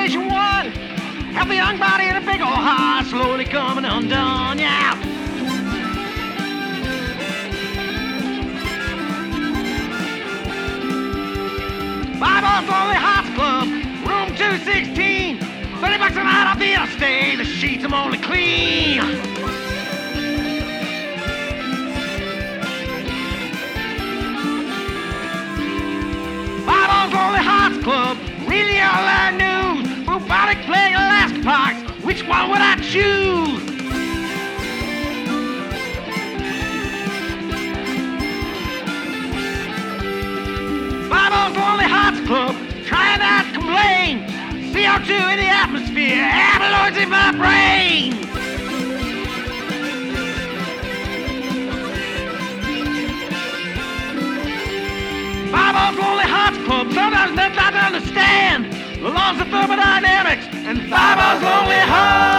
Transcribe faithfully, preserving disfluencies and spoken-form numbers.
Station One. Healthy young body and a big old heart slowly coming undone, yeah. Bible's Lonely Hearts Club, room two sixteen. thirty bucks a night, I'll be able to stay. The sheets I'm only clean. Bible's Lonely Hearts Club, really all I knew. Robotic playing Alaska Parks, which one would I choose? Bible's Lonely Hearts Club, trying not to complain. C O two in the atmosphere, amyloids in my brain. Bible's Lonely Hearts Club, sometimes not to understand the laws of thermodynamics and Bible's Lonely Hearts.